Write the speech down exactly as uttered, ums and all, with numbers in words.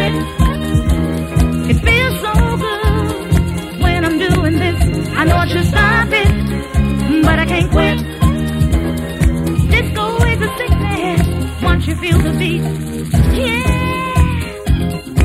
quit. It feels so good when I'm doing this. I know I should stop it, but I can't quit. Disco is a sickness once you feel the beat.